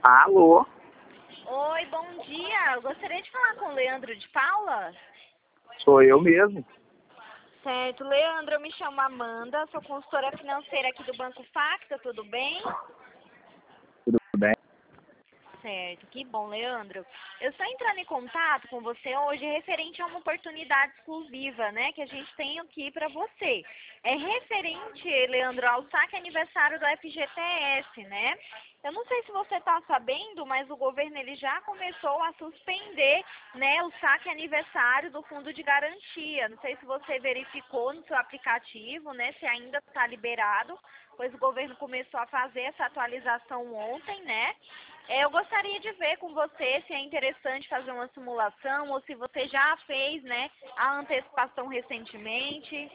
Alô? Oi, bom dia. Eu gostaria de falar com o Leandro de Paula. Sou eu mesmo. Certo, Leandro, eu me chamo Amanda, sou consultora financeira aqui do Banco Facta, tudo bem? Tudo bem? Certo, que bom, Leandro. Eu estou entrando em contato com você hoje referente a uma oportunidade exclusiva, né, que a gente tem aqui para você. É referente, Leandro, ao saque aniversário do FGTS, né? Eu não sei se você está sabendo, mas o governo ele já começou a suspender, né, o saque aniversário do fundo de garantia. Não sei se você verificou no seu aplicativo, né, se ainda está liberado, pois o governo começou a fazer essa atualização ontem, né? Eu gostaria de ver com você se é interessante fazer uma simulação ou se você já fez, né, a antecipação recentemente.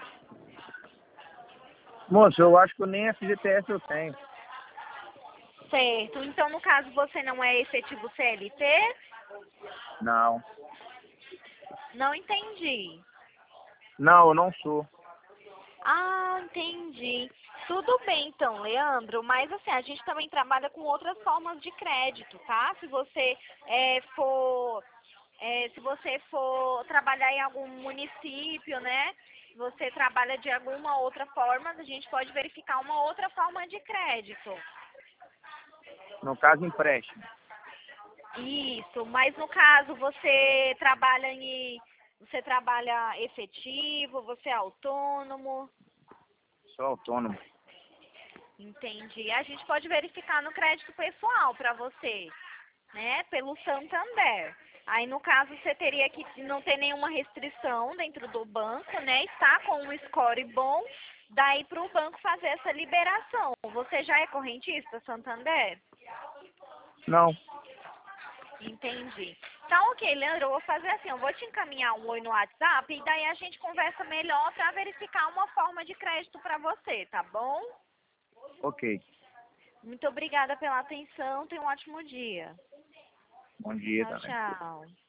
Moço, eu acho que nem FGTS eu tenho. Certo. Então, no caso, você não é efetivo CLT? Não. Não entendi. Não, eu não sou. Ah, entendi. Tudo bem, então, Leandro, mas assim, a gente também trabalha com outras formas de crédito, tá? Se você se você for trabalhar em algum município, né? Se você trabalha de alguma outra forma, a gente pode verificar uma outra forma de crédito. No caso, empréstimo. Isso, mas no caso você trabalha efetivo, você é autônomo. Sou autônomo. Entendi. A gente pode verificar no crédito pessoal para você, né? Pelo Santander. Aí, no caso, você teria que não ter nenhuma restrição dentro do banco, né? Está com um score bom, daí para o banco fazer essa liberação. Você já é correntista Santander? Não. Entendi. Tá ok, Leandro, eu vou fazer assim, eu vou te encaminhar um oi no WhatsApp e daí a gente conversa melhor para verificar uma forma de crédito para você, tá bom? Ok. Muito obrigada pela atenção, tenha um ótimo dia. Bom dia Tchau, também. tchau.